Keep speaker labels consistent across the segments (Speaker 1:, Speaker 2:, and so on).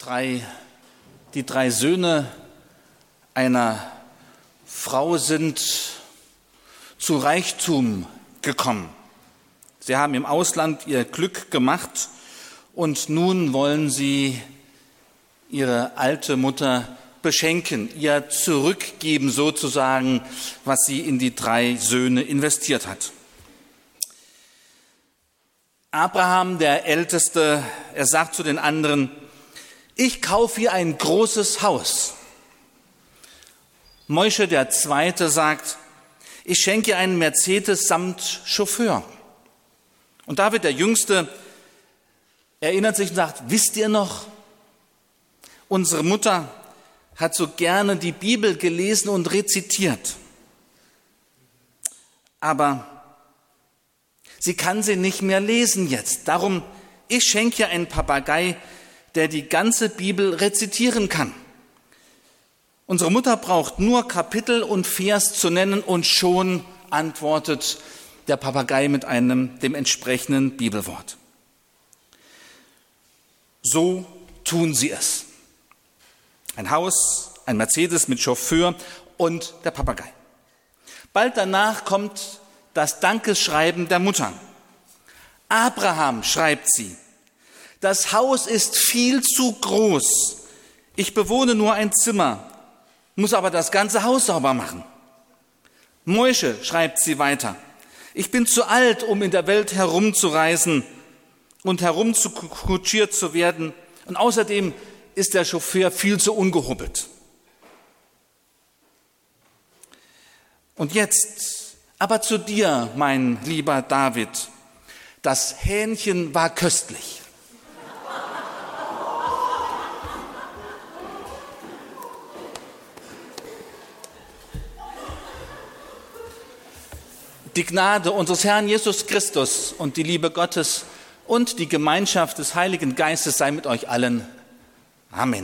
Speaker 1: Die drei Söhne einer Frau sind zu Reichtum gekommen. Sie haben im Ausland ihr Glück gemacht und nun wollen sie ihre alte Mutter beschenken, ihr zurückgeben sozusagen, was sie in die drei Söhne investiert hat. Abraham, der Älteste, er sagt zu den anderen: Ich kaufe hier ein großes Haus. Moshe, der Zweite, sagt: Ich schenke einen Mercedes samt Chauffeur. Und David, der Jüngste, erinnert sich und sagt: Wisst ihr noch, unsere Mutter hat so gerne die Bibel gelesen und rezitiert. Aber sie kann sie nicht mehr lesen jetzt. Darum, ich schenke ihr einen Papagei, der die ganze Bibel rezitieren kann. Unsere Mutter braucht nur Kapitel und Vers zu nennen und schon antwortet der Papagei mit dem entsprechenden Bibelwort. So tun sie es. Ein Haus, ein Mercedes mit Chauffeur und der Papagei. Bald danach kommt das Dankeschreiben der Mutter. Abraham, schreibt sie: Das Haus ist viel zu groß. Ich bewohne nur ein Zimmer, muss aber das ganze Haus sauber machen. Moshe, schreibt sie weiter: Ich bin zu alt, um in der Welt herumzureisen und herumkutschiert zu werden. Und außerdem ist der Chauffeur viel zu ungehubbelt. Und jetzt aber zu dir, mein lieber David. Das Hähnchen war köstlich. Die Gnade unseres Herrn Jesus Christus und die Liebe Gottes und die Gemeinschaft des Heiligen Geistes sei mit euch allen. Amen.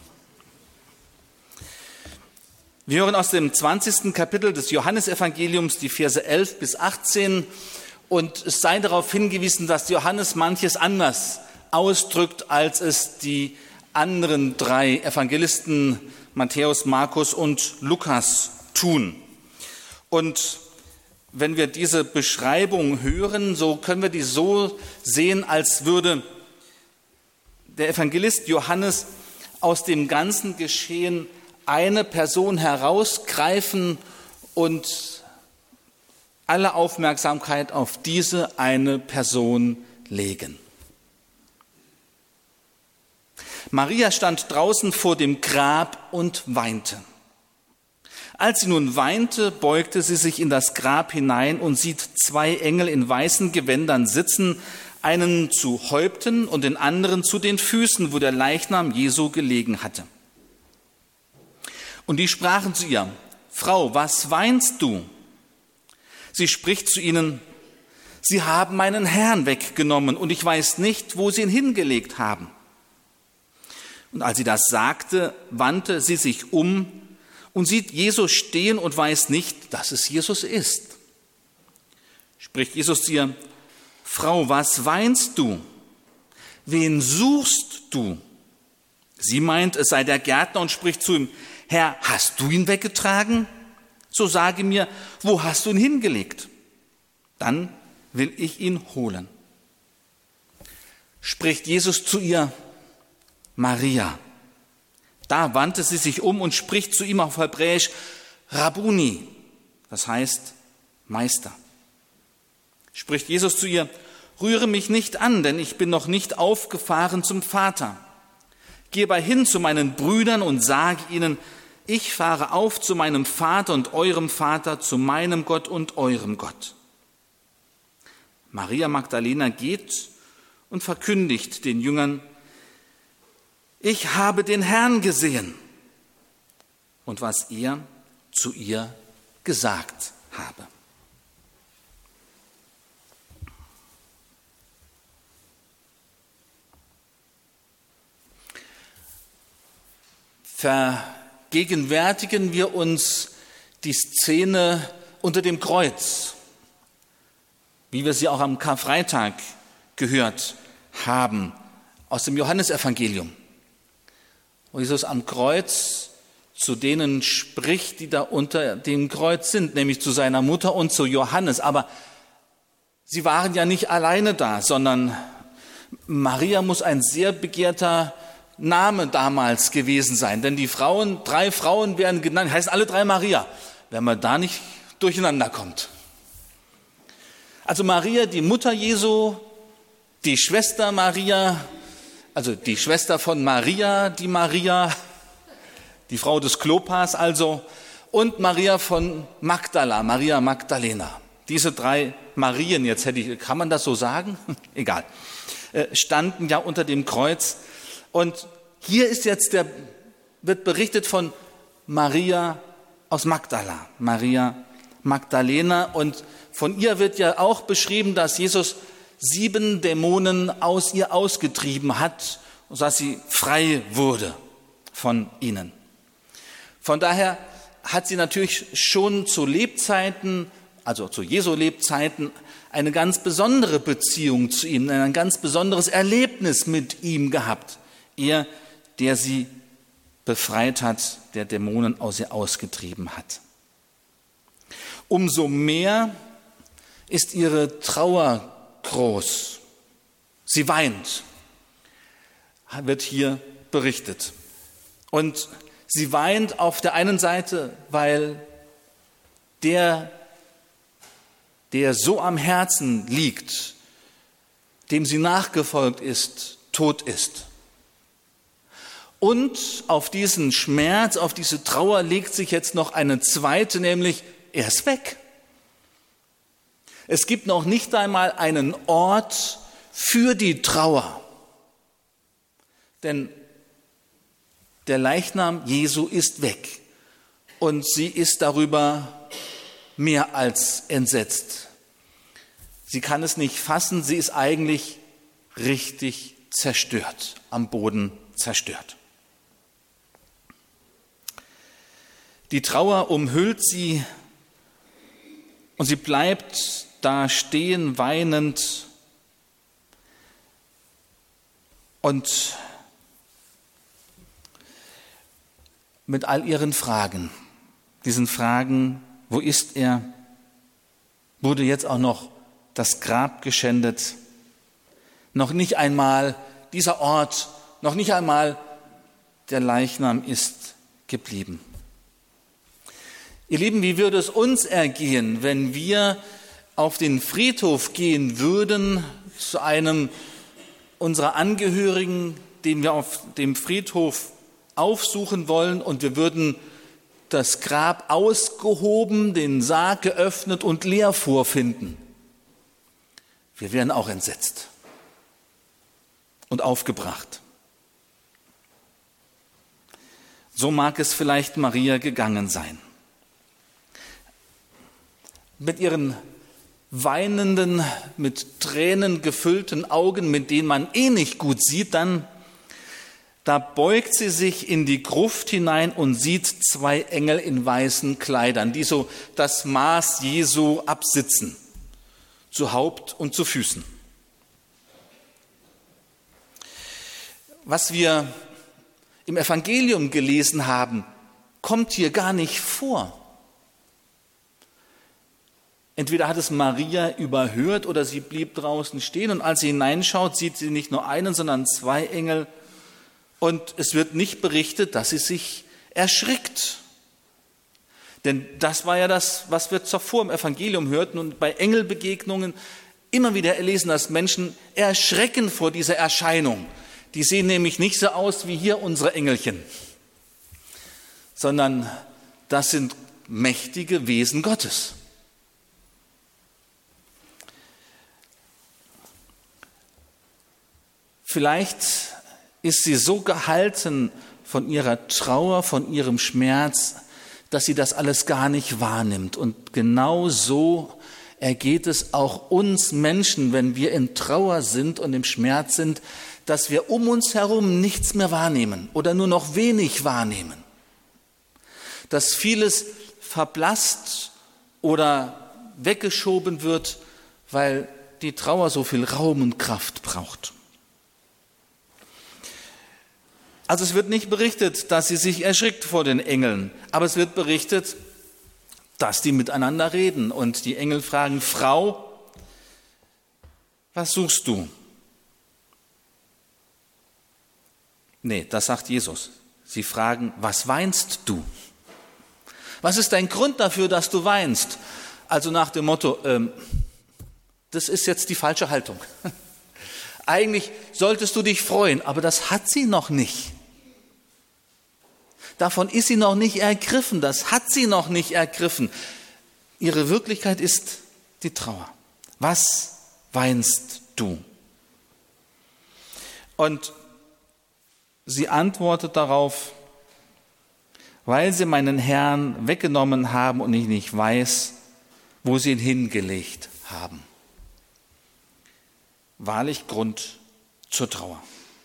Speaker 1: Wir hören aus dem 20. Kapitel des Johannesevangeliums die Verse 11 bis 18 und es sei darauf hingewiesen, dass Johannes manches anders ausdrückt, als es die anderen drei Evangelisten Matthäus, Markus und Lukas tun. Und wenn wir diese Beschreibung hören, so können wir die so sehen, als würde der Evangelist Johannes aus dem ganzen Geschehen eine Person herausgreifen und alle Aufmerksamkeit auf diese eine Person legen. Maria stand draußen vor dem Grab und weinte. Als sie nun weinte, beugte sie sich in das Grab hinein und sieht zwei Engel in weißen Gewändern sitzen, einen zu Häupten und den anderen zu den Füßen, wo der Leichnam Jesu gelegen hatte. Und die sprachen zu ihr: Frau, was weinst du? Sie spricht zu ihnen: Sie haben meinen Herrn weggenommen und ich weiß nicht, wo sie ihn hingelegt haben. Und als sie das sagte, wandte sie sich um und sieht Jesus stehen und weiß nicht, dass es Jesus ist. Spricht Jesus zu ihr: Frau, was weinst du? Wen suchst du? Sie meint, es sei der Gärtner und spricht zu ihm: Herr, hast du ihn weggetragen? So sage mir, wo hast du ihn hingelegt? Dann will ich ihn holen. Spricht Jesus zu ihr: Maria. Da wandte sie sich um und spricht zu ihm auf Hebräisch: Rabbuni, das heißt Meister. Spricht Jesus zu ihr: Rühre mich nicht an, denn ich bin noch nicht aufgefahren zum Vater. Geh aber hin zu meinen Brüdern und sage ihnen: Ich fahre auf zu meinem Vater und eurem Vater, zu meinem Gott und eurem Gott. Maria Magdalena geht und verkündigt den Jüngern: Ich habe den Herrn gesehen. Und was er zu ihr gesagt habe. Vergegenwärtigen wir uns die Szene unter dem Kreuz, wie wir sie auch am Karfreitag gehört haben, aus dem Johannesevangelium. wo Jesus am Kreuz zu denen spricht, die da unter dem Kreuz sind, nämlich zu seiner Mutter und zu Johannes. Aber sie waren ja nicht alleine da, sondern Maria muss ein sehr begehrter Name damals gewesen sein. Denn die Frauen, 3 Frauen werden genannt, heißen alle 3 Maria, wenn man da nicht durcheinander kommt. Also Maria, die Mutter Jesu, die Schwester Maria, also die Schwester von Maria, die Frau des Klopas also, und Maria von Magdala, Maria Magdalena. Diese 3 Marien, jetzt kann man das so sagen? Egal, standen ja unter dem Kreuz. Und hier ist wird berichtet von Maria aus Magdala, Maria Magdalena. Und von ihr wird ja auch beschrieben, dass Jesus 7 Dämonen aus ihr ausgetrieben hat, sodass sie frei wurde von ihnen. Von daher hat sie natürlich schon zu Lebzeiten, also zu Jesu Lebzeiten, eine ganz besondere Beziehung zu ihm, ein ganz besonderes Erlebnis mit ihm gehabt. Er, der sie befreit hat, der Dämonen aus ihr ausgetrieben hat. Umso mehr ist ihre Trauer groß. Sie weint, wird hier berichtet. Und sie weint auf der einen Seite, weil der so am Herzen liegt, dem sie nachgefolgt ist, tot ist. Und auf diesen Schmerz, auf diese Trauer legt sich jetzt noch eine zweite, nämlich er ist weg. Es gibt noch nicht einmal einen Ort für die Trauer. Denn der Leichnam Jesu ist weg und sie ist darüber mehr als entsetzt. Sie kann es nicht fassen, sie ist eigentlich richtig zerstört, am Boden zerstört. Die Trauer umhüllt sie und sie bleibt da stehen, weinend und mit all ihren Fragen, diesen Fragen, wo ist er? Wurde jetzt auch noch das Grab geschändet? Noch nicht einmal dieser Ort, noch nicht einmal der Leichnam ist geblieben. Ihr Lieben, wie würde es uns ergehen, wenn wir auf den Friedhof gehen würden, zu einem unserer Angehörigen, den wir auf dem Friedhof aufsuchen wollen, und wir würden das Grab ausgehoben, den Sarg geöffnet und leer vorfinden? Wir wären auch entsetzt und aufgebracht. So mag es vielleicht Maria gegangen sein. Mit ihren weinenden, mit Tränen gefüllten Augen, mit denen man nicht gut sieht, da beugt sie sich in die Gruft hinein und sieht 2 Engel in weißen Kleidern, die so das Maß Jesu absitzen, zu Haupt und zu Füßen. Was wir im Evangelium gelesen haben, kommt hier gar nicht vor. Entweder hat es Maria überhört oder sie blieb draußen stehen, und als sie hineinschaut, sieht sie nicht nur einen, sondern 2 Engel. Und es wird nicht berichtet, dass sie sich erschrickt. Denn das war ja das, was wir zuvor im Evangelium hörten und bei Engelbegegnungen immer wieder erlesen, dass Menschen erschrecken vor dieser Erscheinung. Die sehen nämlich nicht so aus wie hier unsere Engelchen, sondern das sind mächtige Wesen Gottes. Vielleicht ist sie so gehalten von ihrer Trauer, von ihrem Schmerz, dass sie das alles gar nicht wahrnimmt. Und genau so ergeht es auch uns Menschen, wenn wir in Trauer sind und im Schmerz sind, dass wir um uns herum nichts mehr wahrnehmen oder nur noch wenig wahrnehmen. Dass vieles verblasst oder weggeschoben wird, weil die Trauer so viel Raum und Kraft braucht. Also es wird nicht berichtet, dass sie sich erschrickt vor den Engeln, aber es wird berichtet, dass die miteinander reden und die Engel fragen: Frau, was suchst du? Nee, das sagt Jesus. Sie fragen: Was weinst du? Was ist dein Grund dafür, dass du weinst? Also nach dem Motto, das ist jetzt die falsche Haltung. Eigentlich solltest du dich freuen, aber das hat sie noch nicht. Davon ist sie noch nicht ergriffen, das hat sie noch nicht ergriffen. Ihre Wirklichkeit ist die Trauer. Was weinst du? Und sie antwortet darauf: Weil sie meinen Herrn weggenommen haben und ich nicht weiß, wo sie ihn hingelegt haben. Wahrlich Grund zur Trauer.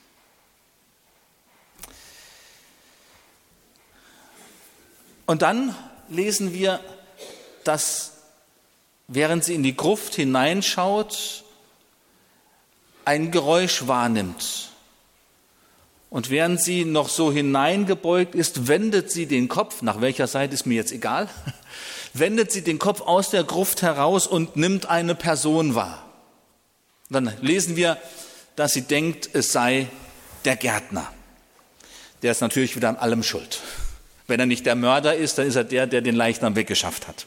Speaker 1: Und dann lesen wir, dass, während sie in die Gruft hineinschaut, ein Geräusch wahrnimmt. Und während sie noch so hineingebeugt ist, wendet sie den Kopf, nach welcher Seite ist mir jetzt egal, wendet sie den Kopf aus der Gruft heraus und nimmt eine Person wahr. Dann lesen wir, dass sie denkt, es sei der Gärtner. Der ist natürlich wieder an allem schuld. Wenn er nicht der Mörder ist, dann ist er der, der den Leichnam weggeschafft hat.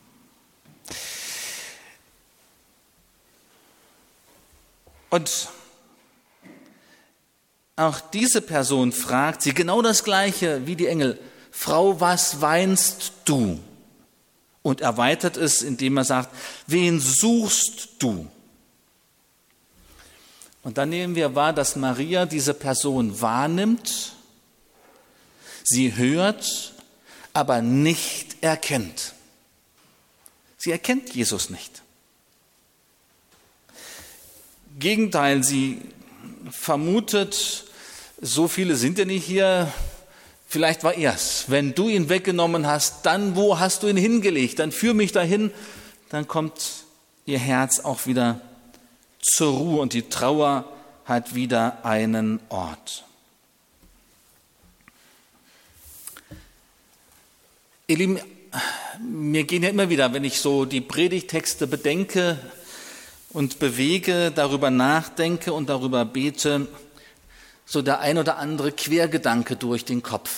Speaker 1: Und auch diese Person fragt sie genau das Gleiche wie die Engel: Frau, was weinst du? Und erweitert es, indem er sagt: Wen suchst du? Und dann nehmen wir wahr, dass Maria diese Person wahrnimmt, sie hört, aber nicht erkennt. Sie erkennt Jesus nicht. Im Gegenteil, sie vermutet, so viele sind ja nicht hier, vielleicht war er's. Wenn du ihn weggenommen hast, dann wo hast du ihn hingelegt? Dann führ mich dahin. Dann kommt ihr Herz auch wieder zur Ruhe und die Trauer hat wieder einen Ort. Ihr Lieben, mir gehen ja immer wieder, wenn ich so die Predigttexte bedenke und bewege, darüber nachdenke und darüber bete, so der ein oder andere Quergedanke durch den Kopf.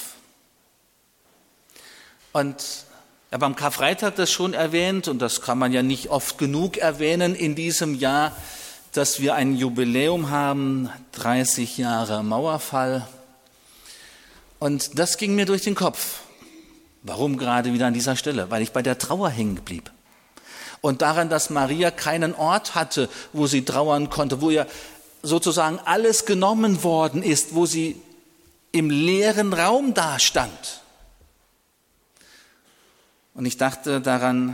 Speaker 1: Und ich habe am Karfreitag das schon erwähnt, und das kann man ja nicht oft genug erwähnen in diesem Jahr, dass wir ein Jubiläum haben, 30 Jahre Mauerfall. Und das ging mir durch den Kopf. Warum gerade wieder an dieser Stelle? Weil ich bei der Trauer hängen blieb. Und daran, dass Maria keinen Ort hatte, wo sie trauern konnte, wo ihr sozusagen alles genommen worden ist, wo sie im leeren Raum dastand. Und ich dachte daran,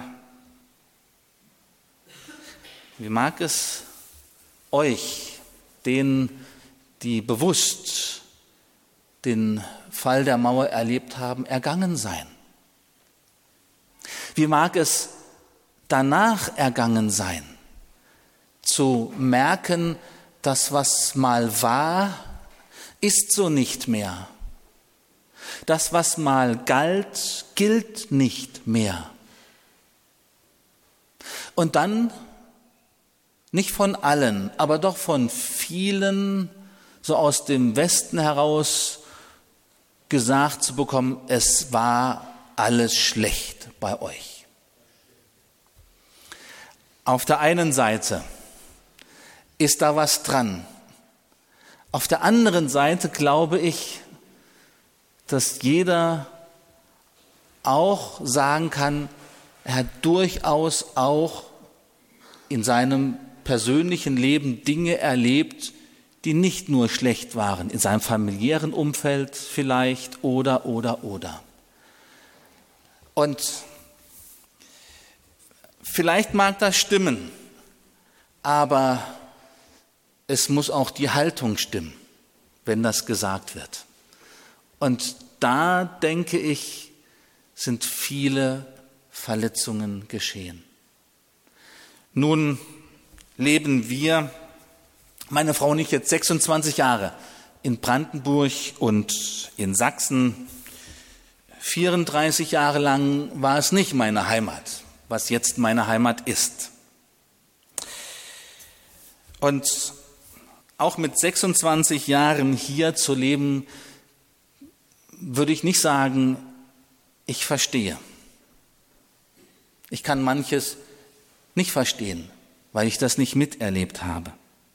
Speaker 1: wie mag es euch, denen, die bewusst den Fall der Mauer erlebt haben, ergangen sein? Wie mag es danach ergangen sein, zu merken, das, was mal war, ist so nicht mehr. Das, was mal galt, gilt nicht mehr. Und dann, nicht von allen, aber doch von vielen, so aus dem Westen heraus gesagt zu bekommen, es war alles schlecht bei euch. Auf der einen Seite ist da was dran. Auf der anderen Seite glaube ich, dass jeder auch sagen kann, er hat durchaus auch in seinem persönlichen Leben Dinge erlebt, die nicht nur schlecht waren, in seinem familiären Umfeld vielleicht oder. Und vielleicht mag das stimmen, aber es muss auch die Haltung stimmen, wenn das gesagt wird. Und da, denke ich, sind viele Verletzungen geschehen. Nun leben wir, meine Frau und ich, jetzt 26 Jahre in Brandenburg und in Sachsen. 34 Jahre lang war es nicht meine Heimat, was jetzt meine Heimat ist. Und auch mit 26 Jahren hier zu leben, würde ich nicht sagen, ich verstehe. Ich kann manches nicht verstehen, weil ich das nicht miterlebt habe.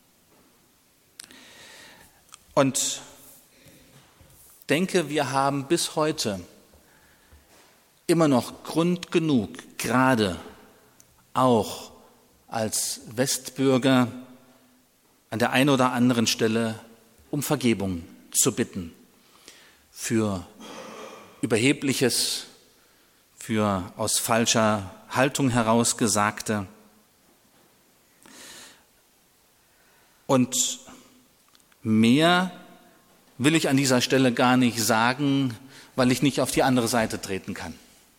Speaker 1: Und denke, wir haben bis heute immer noch Grund genug, gerade auch als Westbürger an der einen oder anderen Stelle um Vergebung zu bitten für Überhebliches, für aus falscher Haltung herausgesagte. Und mehr will ich an dieser Stelle gar nicht sagen, weil ich nicht auf die andere Seite treten kann.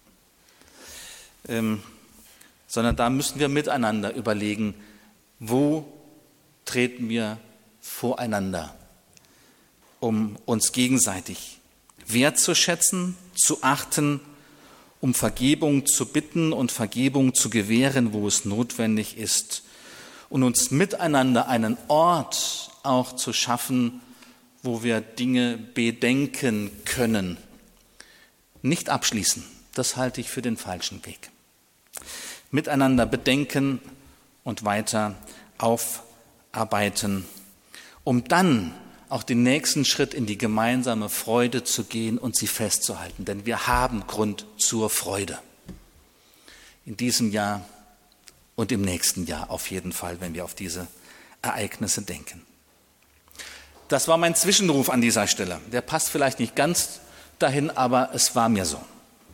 Speaker 1: Sondern da müssen wir miteinander überlegen, wo treten wir voreinander, um uns gegenseitig wertzuschätzen, zu achten, um Vergebung zu bitten und Vergebung zu gewähren, wo es notwendig ist, und uns miteinander einen Ort auch zu schaffen, wo wir Dinge bedenken können. Nicht abschließen, das halte ich für den falschen Weg. Miteinander bedenken und weiter aufarbeiten, um dann auch den nächsten Schritt in die gemeinsame Freude zu gehen und sie festzuhalten. Denn wir haben Grund zur Freude. In diesem Jahr und im nächsten Jahr auf jeden Fall, wenn wir auf diese Ereignisse denken. Das war mein Zwischenruf an dieser Stelle. Der passt vielleicht nicht ganz dahin, aber es war mir so.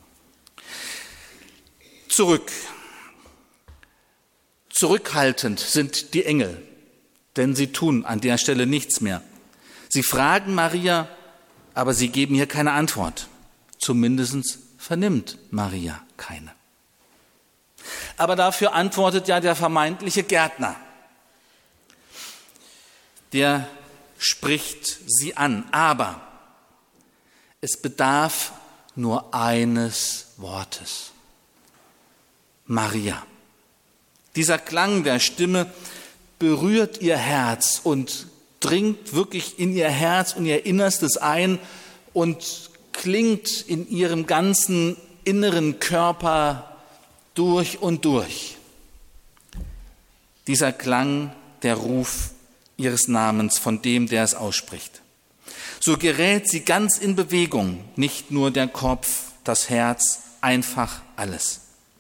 Speaker 1: Zurückhaltend sind die Engel, denn sie tun an der Stelle nichts mehr. Sie fragen Maria, aber sie geben hier keine Antwort. Zumindest vernimmt Maria keine. Aber dafür antwortet ja der vermeintliche Gärtner. Der spricht sie an, aber es bedarf nur eines Wortes. Maria. Dieser Klang der Stimme berührt ihr Herz und dringt wirklich in ihr Herz und ihr Innerstes ein und klingt in ihrem ganzen inneren Körper durch und durch. Dieser Klang, der Ruf ihres Namens von dem, der es ausspricht. So gerät sie ganz in Bewegung, nicht nur der Kopf, das Herz, einfach alles.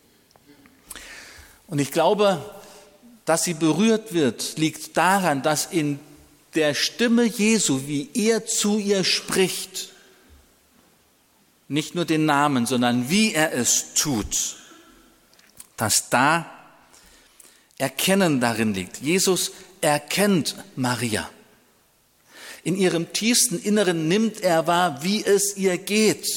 Speaker 1: Und ich glaube, dass sie berührt wird, liegt daran, dass in der Stimme Jesu, wie er zu ihr spricht, nicht nur den Namen, sondern wie er es tut, dass da Erkennen darin liegt. Jesus erkennt Maria. In ihrem tiefsten Inneren nimmt er wahr, wie es ihr geht.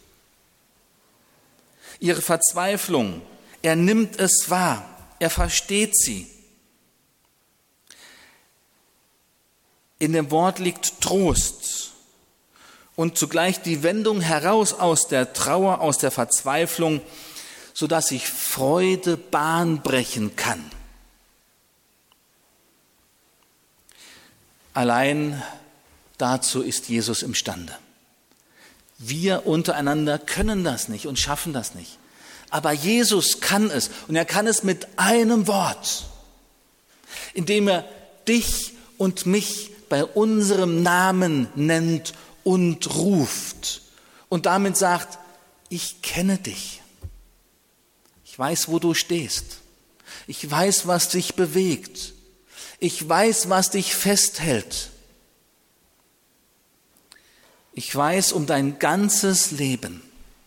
Speaker 1: Ihre Verzweiflung, er nimmt es wahr, er versteht sie. In dem Wort liegt Trost und zugleich die Wendung heraus aus der Trauer, aus der Verzweiflung, sodass sich Freude Bahn brechen kann. Allein dazu ist Jesus imstande. Wir untereinander können das nicht und schaffen das nicht. Aber Jesus kann es, und er kann es mit einem Wort, indem er dich und mich bei unserem Namen nennt und ruft und damit sagt, ich kenne dich. Ich weiß, wo du stehst. Ich weiß, was dich bewegt. Ich weiß, was dich festhält. Ich weiß um dein ganzes Leben.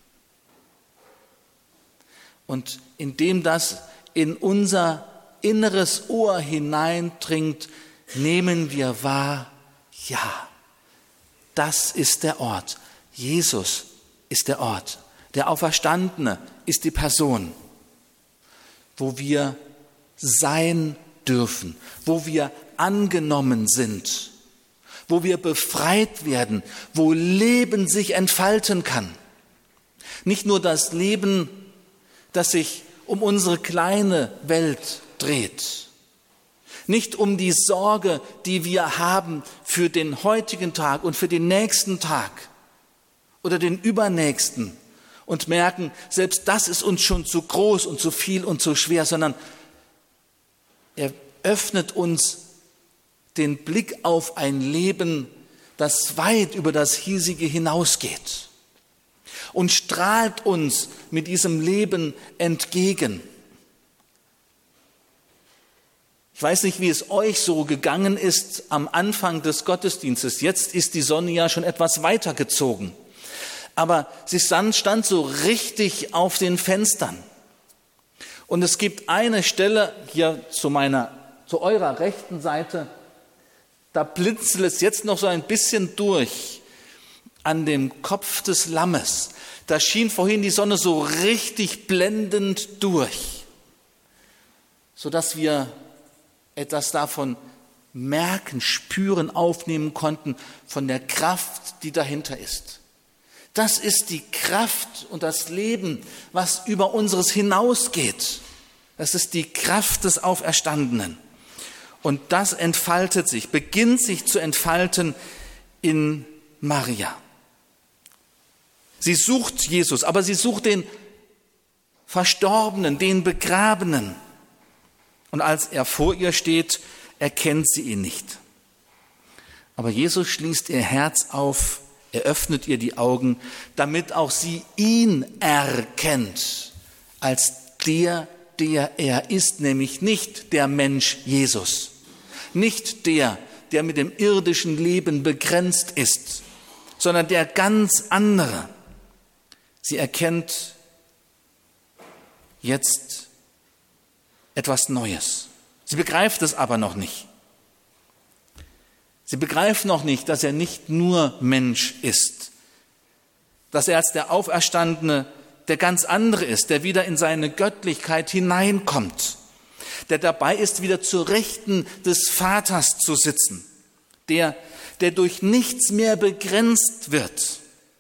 Speaker 1: Und indem das in unser inneres Ohr hineindringt, nehmen wir wahr, ja, das ist der Ort. Jesus ist der Ort. Der Auferstandene ist die Person, wo wir sein dürfen, wo wir angenommen sind, wo wir befreit werden, wo Leben sich entfalten kann. Nicht nur das Leben, das sich um unsere kleine Welt dreht. Nicht um die Sorge, die wir haben für den heutigen Tag und für den nächsten Tag oder den übernächsten und merken, selbst das ist uns schon zu groß und zu viel und zu schwer, sondern er öffnet uns den Blick auf ein Leben, das weit über das hiesige hinausgeht und strahlt uns mit diesem Leben entgegen. Ich weiß nicht, wie es euch so gegangen ist am Anfang des Gottesdienstes. Jetzt ist die Sonne ja schon etwas weiter gezogen. Aber sie stand so richtig auf den Fenstern. Und es gibt eine Stelle hier zu eurer rechten Seite, da blinzelt es jetzt noch so ein bisschen durch an dem Kopf des Lammes. Da schien vorhin die Sonne so richtig blendend durch, sodass wir etwas davon merken, spüren, aufnehmen konnten von der Kraft, die dahinter ist. Das ist die Kraft und das Leben, was über unseres hinausgeht. Das ist die Kraft des Auferstandenen. Und das entfaltet sich, beginnt sich zu entfalten in Maria. Sie sucht Jesus, aber sie sucht den Verstorbenen, den Begrabenen. Und als er vor ihr steht, erkennt sie ihn nicht. Aber Jesus schließt ihr Herz auf, er öffnet ihr die Augen, damit auch sie ihn erkennt als der er ist, nämlich nicht der Mensch Jesus, nicht der mit dem irdischen Leben begrenzt ist, sondern der ganz andere. Sie erkennt jetzt etwas Neues. Sie begreift es aber noch nicht. Sie begreift noch nicht, dass er nicht nur Mensch ist, dass er als der Auferstandene der ganz andere ist, der wieder in seine Göttlichkeit hineinkommt, der dabei ist, wieder zur Rechten des Vaters zu sitzen, der durch nichts mehr begrenzt wird.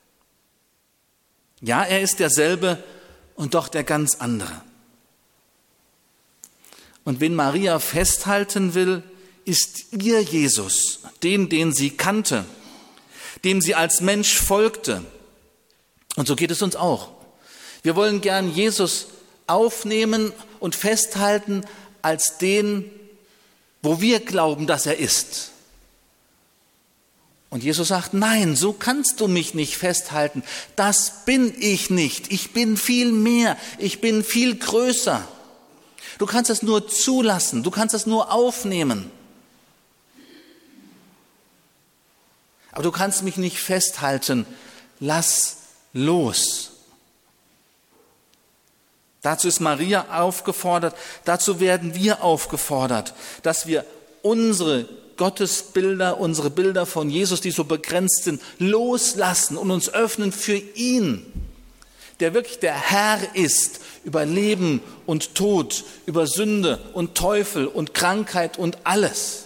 Speaker 1: Ja, er ist derselbe und doch der ganz andere. Und wen Maria festhalten will, ist ihr Jesus, den sie kannte, dem sie als Mensch folgte. Und so geht es uns auch. Wir wollen gern Jesus aufnehmen und festhalten als den, wo wir glauben, dass er ist. Und Jesus sagt, nein, so kannst du mich nicht festhalten. Das bin ich nicht. Ich bin viel mehr. Ich bin viel größer. Du kannst es nur zulassen. Du kannst es nur aufnehmen. Aber du kannst mich nicht festhalten. Lass los. Dazu ist Maria aufgefordert, dazu werden wir aufgefordert, dass wir unsere Gottesbilder, unsere Bilder von Jesus, die so begrenzt sind, loslassen und uns öffnen für ihn, der wirklich der Herr ist über Leben und Tod, über Sünde und Teufel und Krankheit und alles.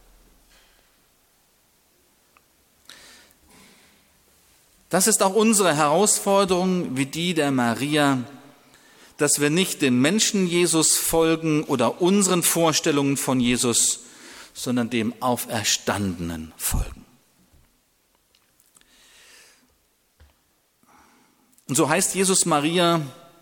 Speaker 1: Das ist auch unsere Herausforderung, wie die der Maria, dass wir nicht den Menschen Jesus folgen oder unseren Vorstellungen von Jesus, sondern dem Auferstandenen folgen. Und so heißt Jesus Maria,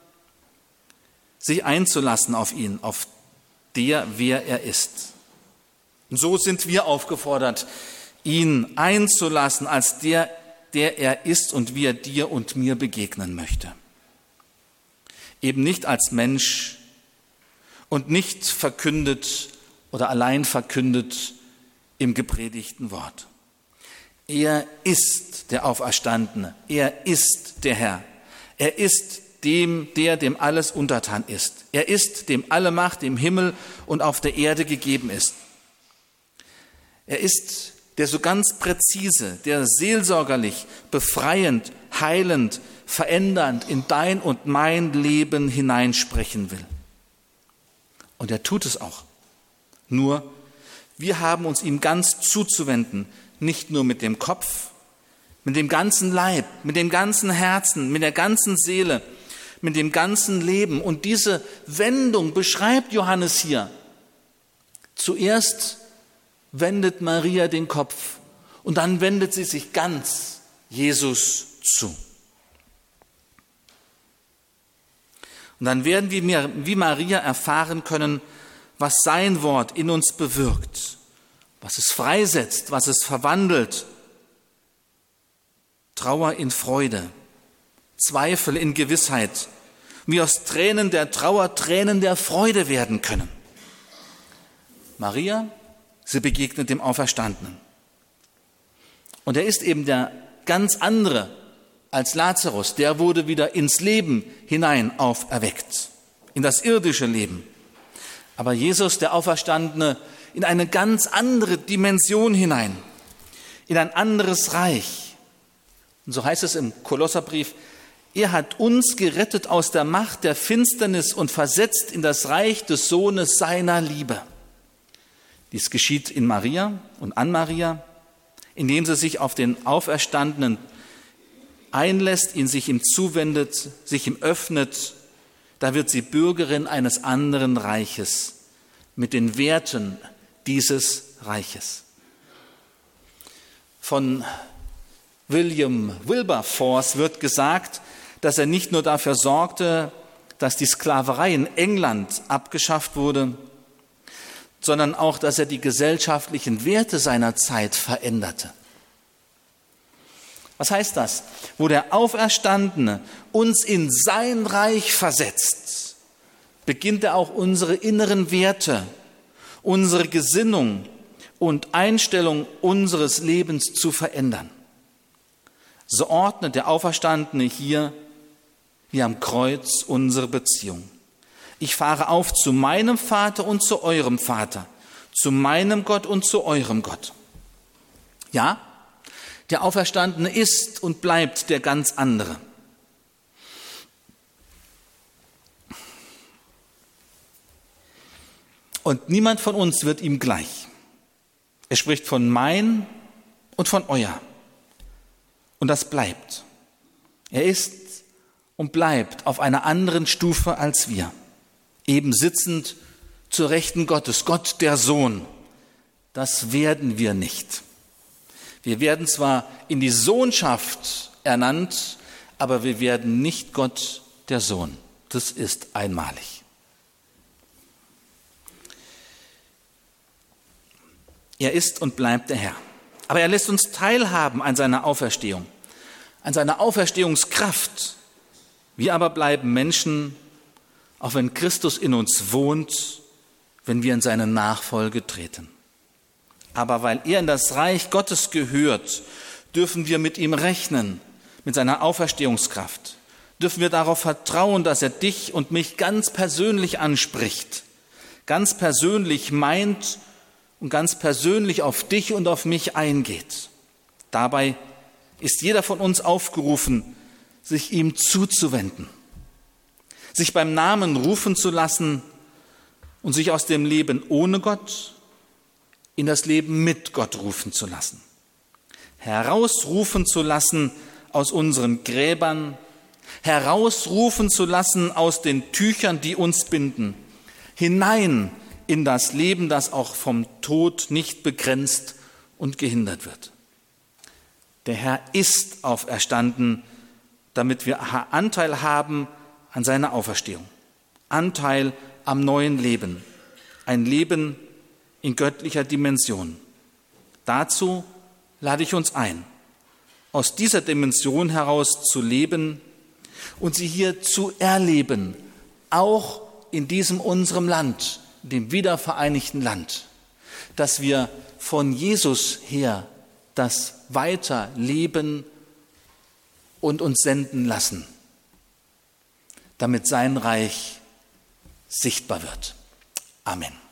Speaker 1: sich einzulassen auf ihn, auf wer er ist. Und so sind wir aufgefordert, ihn einzulassen als der er ist und wie er dir und mir begegnen möchte. Eben nicht als Mensch und nicht verkündet oder allein verkündet im gepredigten Wort. Er ist der Auferstandene, er ist der Herr, er ist dem alles untertan ist. Er ist, dem alle Macht im Himmel und auf der Erde gegeben ist. Er ist der so ganz präzise, der seelsorgerlich, befreiend, heilend, verändernd in dein und mein Leben hineinsprechen will. Und er tut es auch. Nur, wir haben uns ihm ganz zuzuwenden, nicht nur mit dem Kopf, mit dem ganzen Leib, mit dem ganzen Herzen, mit der ganzen Seele, mit dem ganzen Leben. Und diese Wendung beschreibt Johannes hier. Zuerst wendet Maria den Kopf und dann wendet sie sich ganz Jesus zu. Und dann werden wir wie Maria erfahren können, was sein Wort in uns bewirkt, was es freisetzt, was es verwandelt. Trauer in Freude, Zweifel in Gewissheit, wie aus Tränen der Trauer Tränen der Freude werden können. Maria, sie begegnet dem Auferstandenen. Und er ist eben der ganz andere als Lazarus. Der wurde wieder ins Leben hinein auferweckt, in das irdische Leben. Aber Jesus, der Auferstandene, in eine ganz andere Dimension hinein, in ein anderes Reich. Und so heißt es im Kolosserbrief, er hat uns gerettet aus der Macht der Finsternis und versetzt in das Reich des Sohnes seiner Liebe. Dies geschieht in Maria und an Maria, indem sie sich auf den Auferstandenen einlässt, ihn sich ihm zuwendet, sich ihm öffnet. Da wird sie Bürgerin eines anderen Reiches mit den Werten dieses Reiches. Von William Wilberforce wird gesagt, dass er nicht nur dafür sorgte, dass die Sklaverei in England abgeschafft wurde, sondern auch, dass er die gesellschaftlichen Werte seiner Zeit veränderte. Was heißt das? Wo der Auferstandene uns in sein Reich versetzt, beginnt er auch unsere inneren Werte, unsere Gesinnung und Einstellung unseres Lebens zu verändern. So ordnet der Auferstandene hier wie am Kreuz unsere Beziehung. Ich fahre auf zu meinem Vater und zu eurem Vater, zu meinem Gott und zu eurem Gott. Ja, der Auferstandene ist und bleibt der ganz andere. Und niemand von uns wird ihm gleich. Er spricht von mein und von euer. Und das bleibt. Er ist und bleibt auf einer anderen Stufe als wir. Eben sitzend zur Rechten Gottes, Gott der Sohn. Das werden wir nicht. Wir werden zwar in die Sohnschaft ernannt, aber wir werden nicht Gott der Sohn. Das ist einmalig. Er ist und bleibt der Herr. Aber er lässt uns teilhaben an seiner Auferstehung, an seiner Auferstehungskraft. Wir aber bleiben Menschen, auch wenn Christus in uns wohnt, wenn wir in seine Nachfolge treten. Aber weil er in das Reich Gottes gehört, dürfen wir mit ihm rechnen, mit seiner Auferstehungskraft. Dürfen wir darauf vertrauen, dass er dich und mich ganz persönlich anspricht, ganz persönlich meint und ganz persönlich auf dich und auf mich eingeht. Dabei ist jeder von uns aufgerufen, sich ihm zuzuwenden, sich beim Namen rufen zu lassen und sich aus dem Leben ohne Gott in das Leben mit Gott rufen zu lassen, herausrufen zu lassen aus unseren Gräbern, herausrufen zu lassen aus den Tüchern, die uns binden, hinein in das Leben, das auch vom Tod nicht begrenzt und gehindert wird. Der Herr ist auferstanden, damit wir Anteil haben an seiner Auferstehung, Anteil am neuen Leben, ein Leben in göttlicher Dimension. Dazu lade ich uns ein, aus dieser Dimension heraus zu leben und sie hier zu erleben, auch in diesem unserem Land, dem wiedervereinigten Land, dass wir von Jesus her das weiterleben und uns senden lassen, damit sein Reich sichtbar wird. Amen.